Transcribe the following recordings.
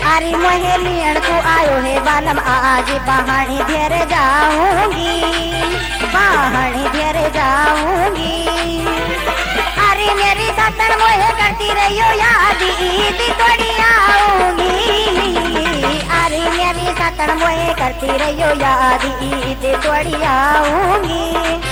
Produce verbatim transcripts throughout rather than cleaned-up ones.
अरे मोहे लियण को आयो है बालम आज पहाड़ी घेर जाऊंगी, पहाड़ी घेर जाऊंगी। अरे मेरी सातन मोहे करती रहियो याद ईद तोड़ी आऊंगी। अरे मेरी सातन मोहे करती रहियो याद ईद तोड़ी आऊंगी।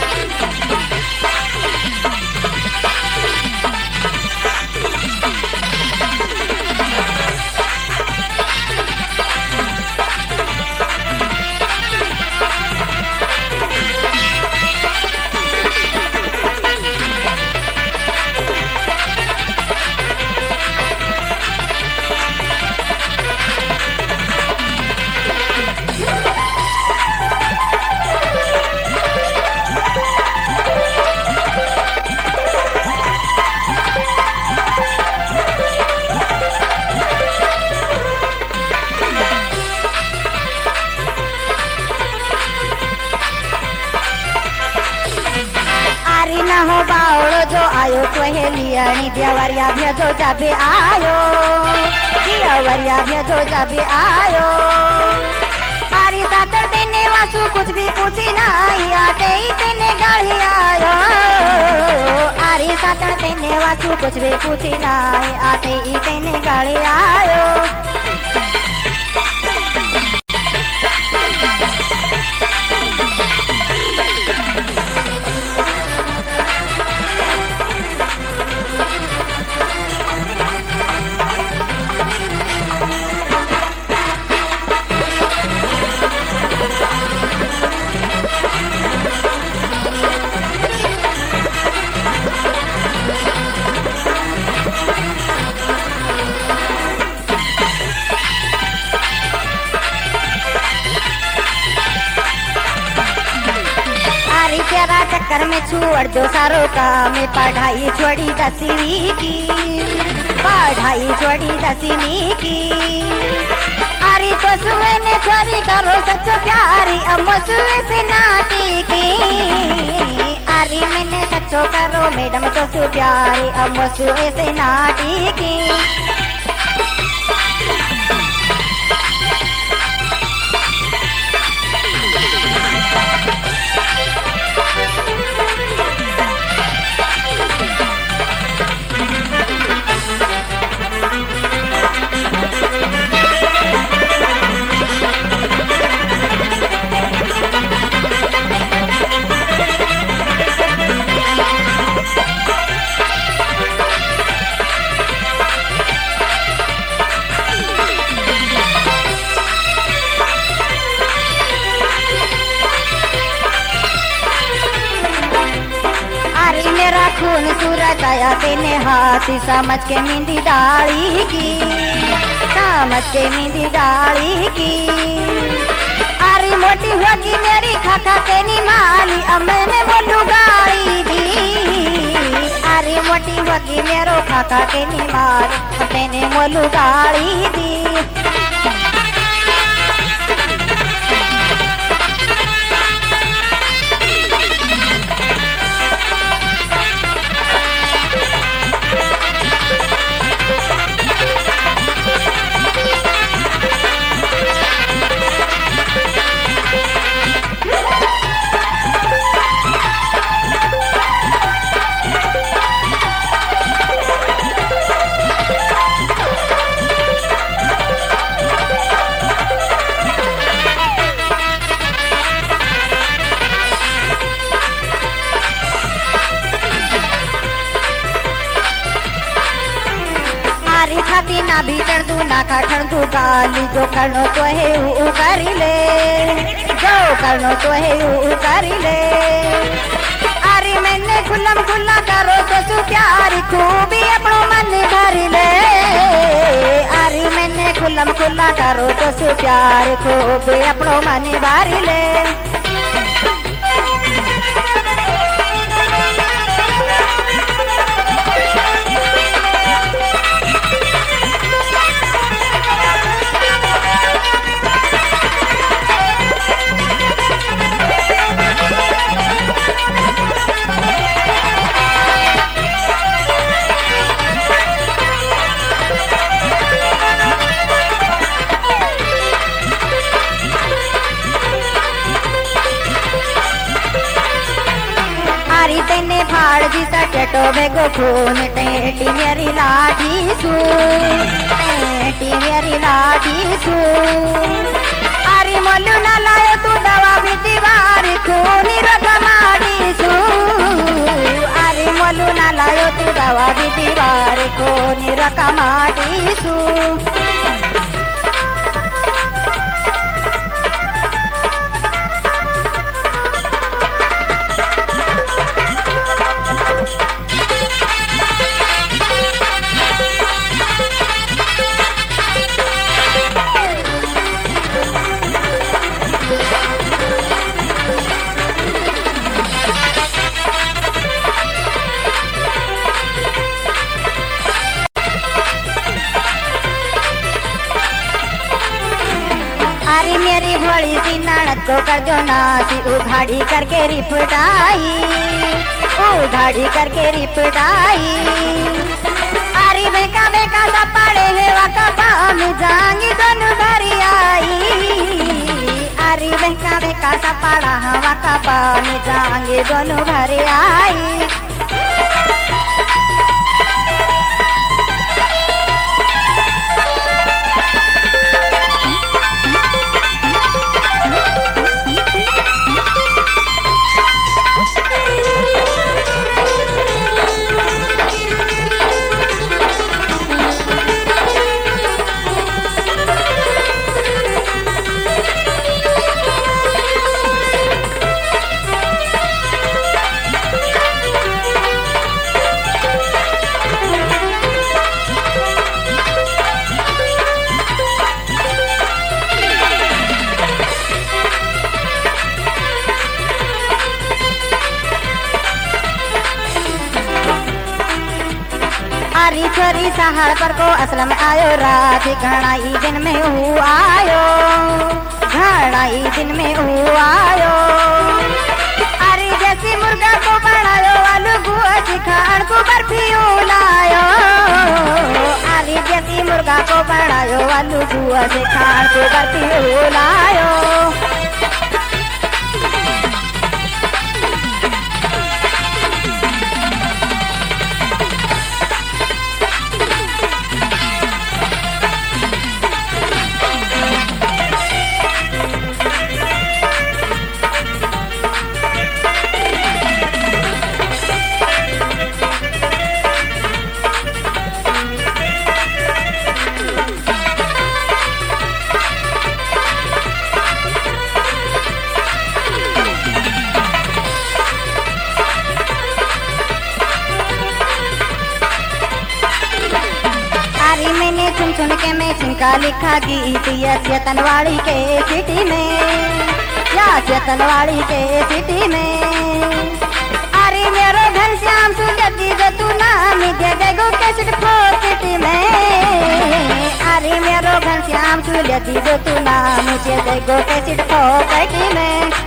हो बावड़ो जो आयो कोहेलियानी देवरिया भेजो जाबे आयो, देवरिया भेजो जाबे आयो। आरी सातर तेने वासु कुछ भी पूछी नहीं आते ही तेने गाड़ी आयो। आरी सातर तेने वासु कुछ भी पूछी नहीं आते ही तेने गाड़ी आयो। तेरा चक्कर में छोड़ दो सारो काम, पढ़ाई छोड़ी दसवीं की, पढ़ाई छोड़ी दसवीं की। अरे तो सुए ने छोरी करो सच्चो प्यारी, अब सुए से नाती की। अरे मैंने सच्चो करो मैडम तो सु प्यारी, अब सुए से नाती की। खून सूरत आया तेने हाथ समझ के मेहंदी डाली की, समझ के मेहंदी डाली की। अरे मोटी होगी मेरी खाखा तेनी माली, अब मैंने बोलू गाड़ी दी। अरे मोटी होगी मेरो खाखा तेनी माली, अब मैंने बोलू गाड़ी दी। ना भीतर दू ना खाठर दू गाली, जो करनो तो है ऊ करी ले, जो करनो तो है ऊ करी ले। अरे मैंने खुल्लम खुल्ला करो तो सु प्यारी, खूबी अपनो मन भरी ले। अरे मैंने खुल्लम खुल्ला करो तो सु प्यारी, खूबी अपनो मन भरी ले। टो भेगो खून टेटी मेरी लाठी सू टेटी मेरी लाठी सू अरे मोलू ना लायो तू दवा भी दीवार खूनी रकमाड़ी सू अरे मोलू ना लायो तू दवा भी दीवार खूनी रकमाड़ी सू अरे मेरी भोली सी ननद को कर दो नासी उघाड़ी करके रिपटाई उघाड़ी करके रिपटाई अरे बेका बेका सा पड़े है वाका पाम जांगी दोनों भरी आई अरे बेका बेका सा पड़ा हवा का पाम जांगी दोनों भरी आई हरी छोरी सहार पर को असलम आयो रात घड़ाई दिन में हूँ आयो घड़ाई दिन में हूँ आयो अरे जैसी मुर्गा को बनायो आलू गुआ सिखाड़ को बर्फी लायो अरे जैसी मुर्गा को बनायो आलू गुआ सिखाड़ को बर्फी लायो सुन सुन के मैं सिंका लिखा गीत या चेतनवाड़ी के सिटी में या चेतनवाड़ी के सिटी में अरे मेरे घन श्याम सुलती जो तू नाम दे देगो कैसेट खो सिटी में अरे मेरे घन श्याम सुलती जो तू नाम दे देगो कैसेट खो सिटी में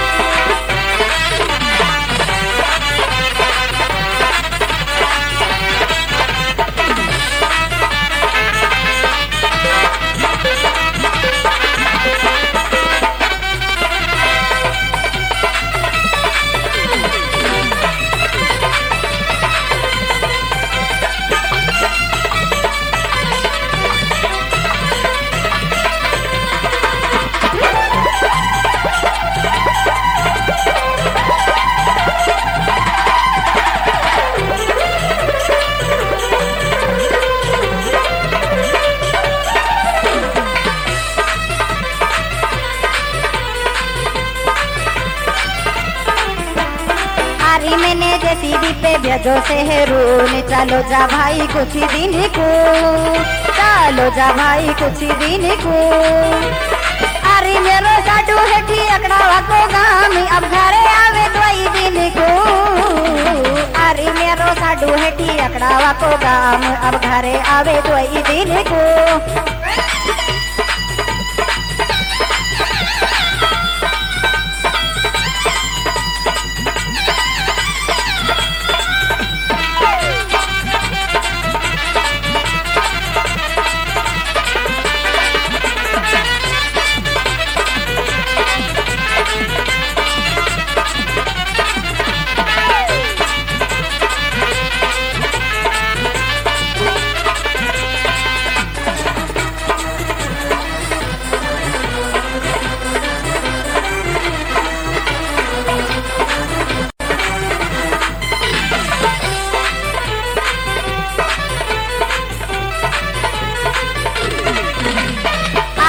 मैंने जेसीबी पे भेजो शहरून चलो जा भाई कुछ दिन को चलो जा भाई कुछ दिन को अरे मेरो साडू हेठी अकड़ावा को गामी अब घरे आवे दो दिन को अरे मेरो साडू हेठी अकड़ावा को गाम अब घरे आवे दो दिन को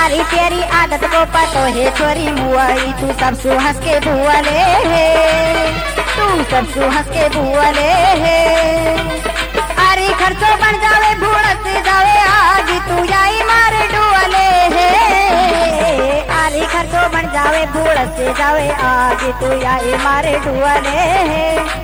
अरे तेरी आदत को पतो है छोरी मुआई, तू सब सु हंस के भुअले है, तू सब सु हंस के भुअले है। अरे खर्चो बन जावे भूड़त जावे आग, तू आई मारे डुअले है। अरे खर्चो बन जावे भूड़त जावे आग, तू आई मारे डुअले है।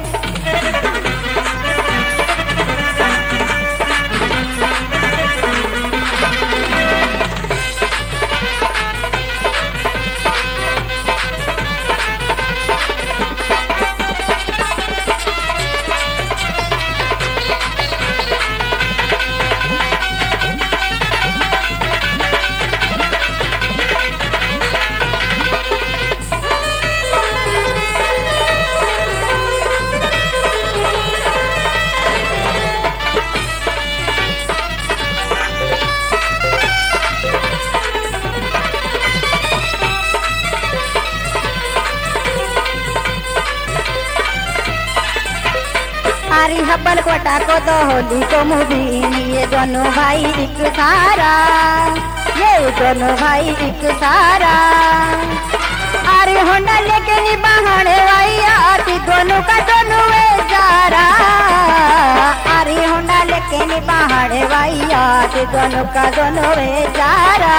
अरे हब्बल कोटा को तो होली को मुबीन, ये दोनों भाई एक सारा, ये दोनों भाई एक सारा। अरे होंडा लेके निभाने वाई आती, दोनों का दोनों वे जारा। अरे होंडा लेके निभाने वाई आती, दोनों का दोनों वे जारा।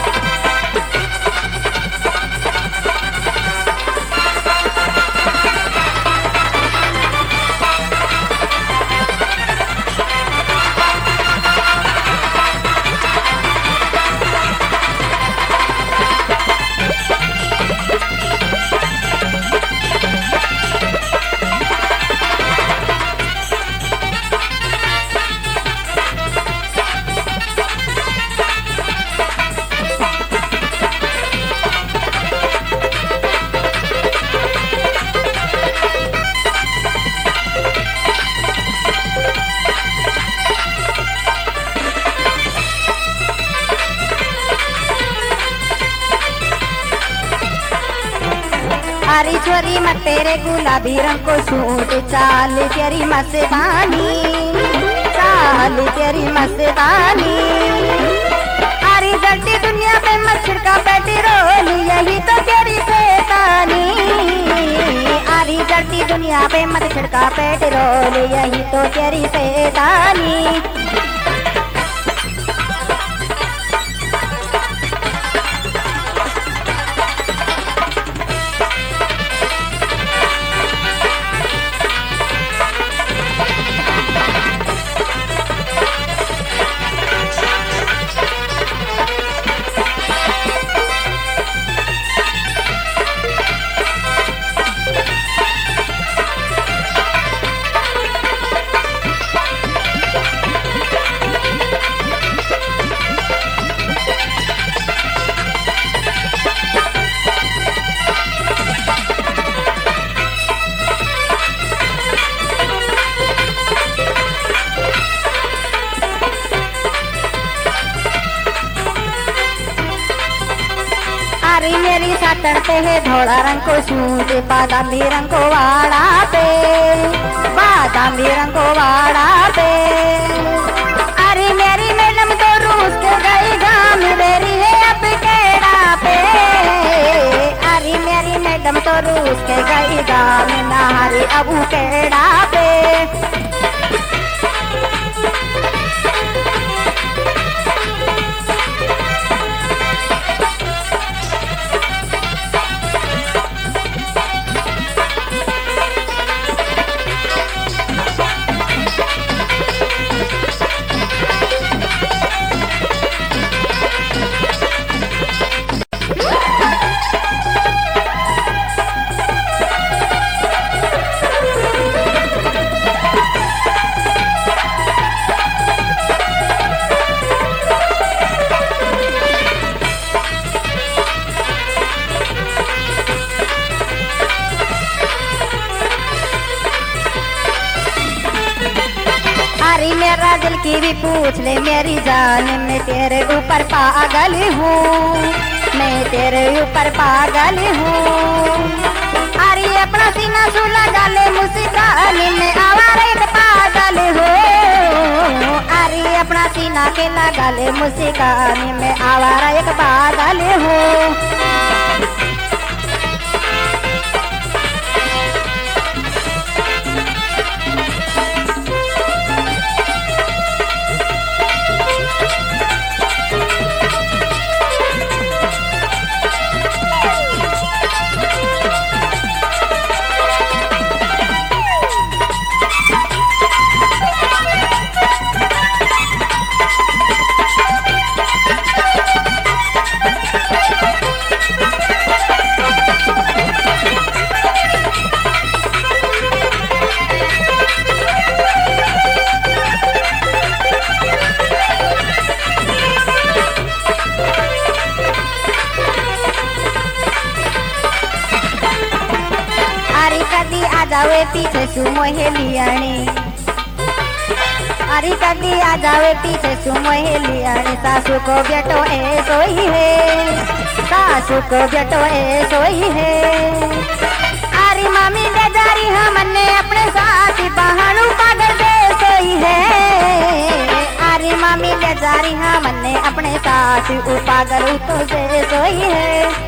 अरे छोरी मैं तेरे गुलाबी रंग को सूट, चाल तेरी मस्तानी, चाल तेरी मस्तानी। अरे जलती दुनिया पे मच्छर का पेट्रोल, यही तो तेरी शैतानी। अरे जलती दुनिया पे मच्छर का पेट्रोल, यही तो तेरी शैतानी। अरे मेरी साटन पे है धोड़ा रंग को सूट, बादामी रंग को वाड़ा पे, बादामी रंग को वाड़ा पे। अरे मेरी मैडम तो रूस के गई गाँव, मेरी है अब केड़ा पे। अरे मेरी मैडम तो रूस के गई गाँव, नहारी अब केड़ा पे। अरे मेरा दिल की भी पूछ ले मेरी जान, मैं तेरे ऊपर पागल हूँ, मैं तेरे ऊपर पागल हूँ। अरे अपना सीना सुलगा ले मुस्कान में, आवारा पागल हूँ। अरे अपना सीना के लगा ले मुस्कानी में आवारा एक बादल हो। जावे पीछे सु मोहे लियाणी, अरे कदी आ जावे पीछे सु मोहे लियाणी। सासू को बेटो ए सोई है, सासू को बेटो ए सोई है। अरे मामी बेजारी हमने अपने साथी बहानू पागल दे सोई है। अरे मामी बेजारी हमने अपने साथी पागल तो दे सोई है।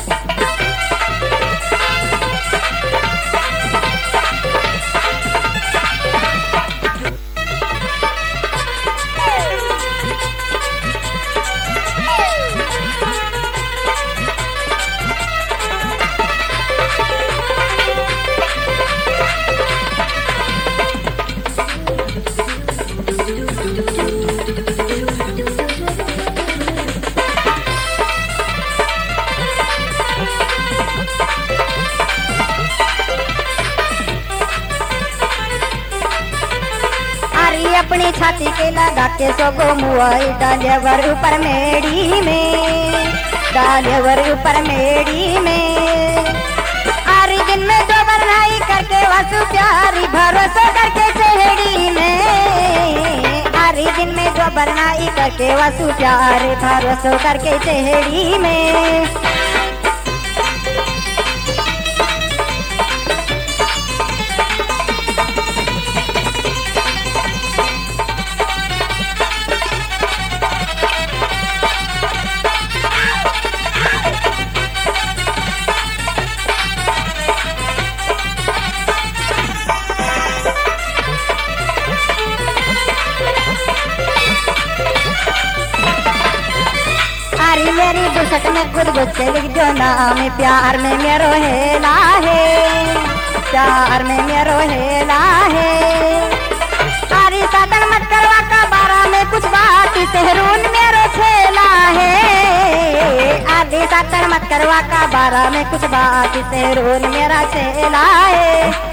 अपनी छाती के लगा के सोगो मुआई डालेवर ऊपर मेड़ी में, डालेवर ऊपर मेड़ी में। आरी दिन में जो बरनाई करके वासु प्यारी भरोसा करके चेहड़ी में। आरी दिन में जो बरनाई करके वासु प्यारी भरोसा करके चेहड़ी में। मेरी दुसट में खुद गुस्से लिख जो नाम प्यार में मेरो हेला है, प्यार में मेरो हेला है। सारी साधन मत करवा का बारा में कुछ बात सहरून मेरो छेला है। आधी साधन मत करवा का बारा में कुछ बात सहरून मेरा छेला है।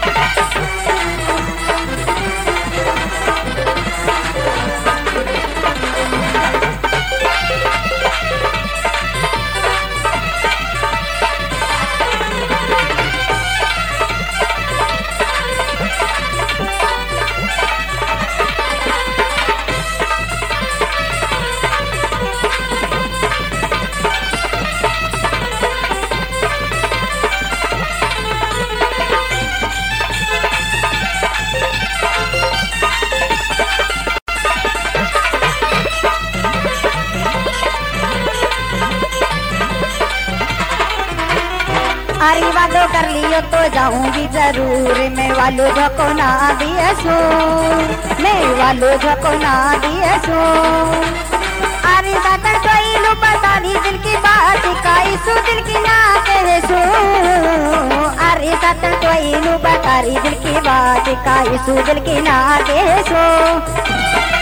अरे वादो कर लियो तो जाऊंगी जरूर, मैं वालो झको ना दिए सो, मैं वालो झको ना दिए सो। अरे दादा कोई लो बता दी दिल की बात काई सो दिल की ना कहे सो। अरे दादा कोई लो बता दी दिल की बात काई सो दिल की ना कहे सो।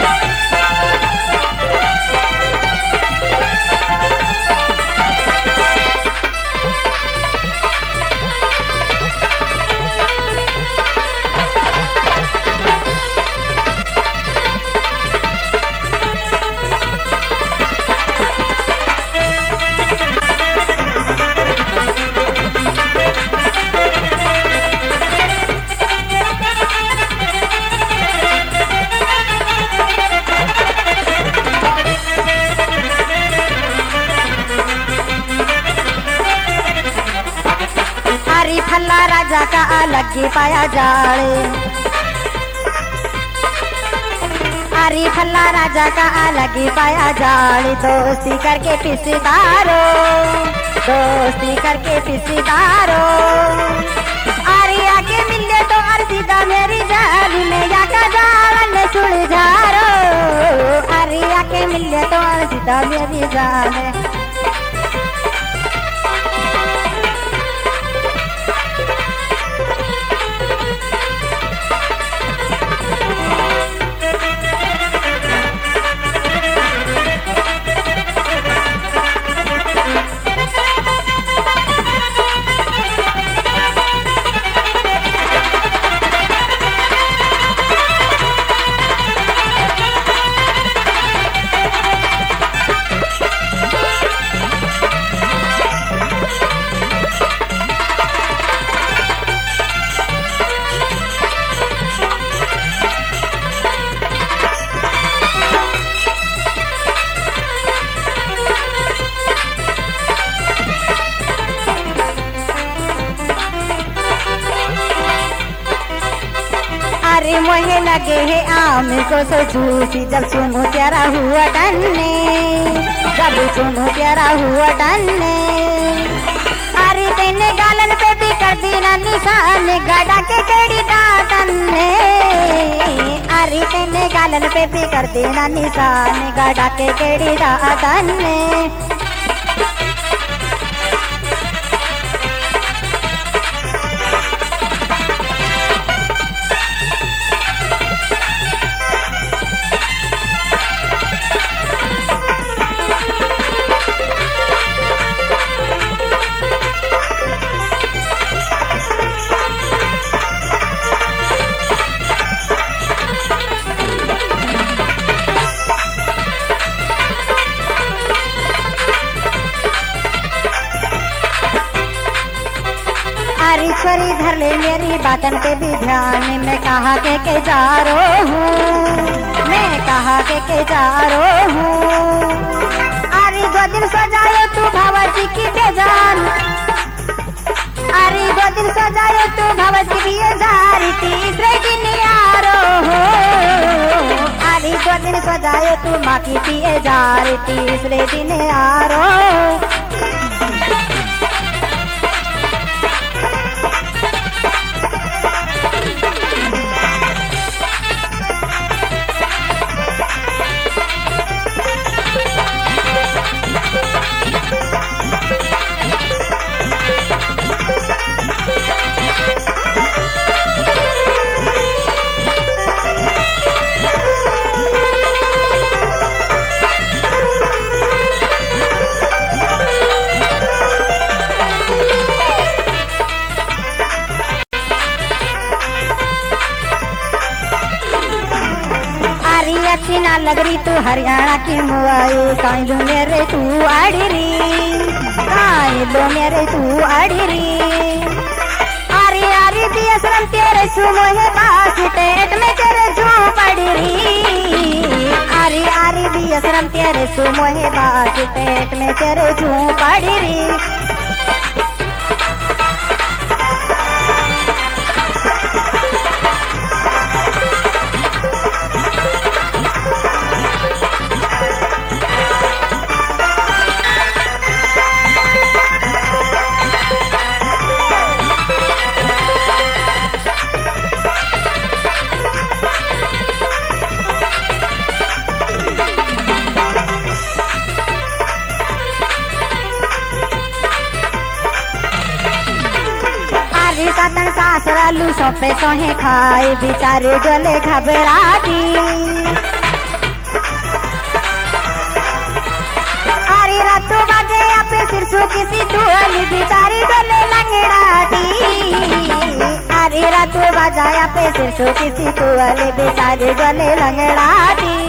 फल्ला राजा का अलग ही पाया जाड़े, अरे फल्ला राजा का अलग ही पाया जाली, दोस्ती करके पिसदारो, दोस्ती करके पिसदारो। अरे आके मिले तो अर्जिदा मेरी जाली में जाका जालन सुलझारो। अरे आके मिले तो अर्जिदा मेरी जान। अरे मोहे लगे है आम को सो जूसी, जब सुनो प्यारा हुआ डन्ने, जब सुनो प्यारा हुआ डन्ने। अरे तेने गालन पे भी कर दी ना निशान, गड़ा के केड़ी दातन ने। अरे तेने गालन पे भी कर दी ना निशान, गड़ा के केड़ी दातन ने। ईश्वरी धर ले मेरी बातन पे भी ध्यान, मैं कहा के के जा रो हूँ, मैं कहा के के जा रो हूँ। अरे दो दिन सजाए तू भगवती की बेजान, अरे दो दिन सजाए तू भगवती की बेजारी, तीसरे दिन आ रो हो। अरे दो दिन सजाए तू माँ की पिए जारी, तीसरे दिन आ रो। अच्छी ना लग रही तू हरियाणा की मुआई, काई लो मेरे तू आड़री, काई लो मेरे तू आड़री। अरे अरे दिया शर्म तेरे सुमो है बास, टेट में तेरे झूम पड़री। अरे अरे दिया शर्म तेरे सुमो है बास, टेट में तेरे झूम पड़री। सासरालू सौंपे सोहे खाए, बिचारे गले घबराती। अरे रातों बाजे अपे सिरसों किसी दुआली, बिचारी गले लंगड़ाती। अरे रातों बाजा अपे सिरसों किसी दुआली, बिचारी गले लंगड़ाती।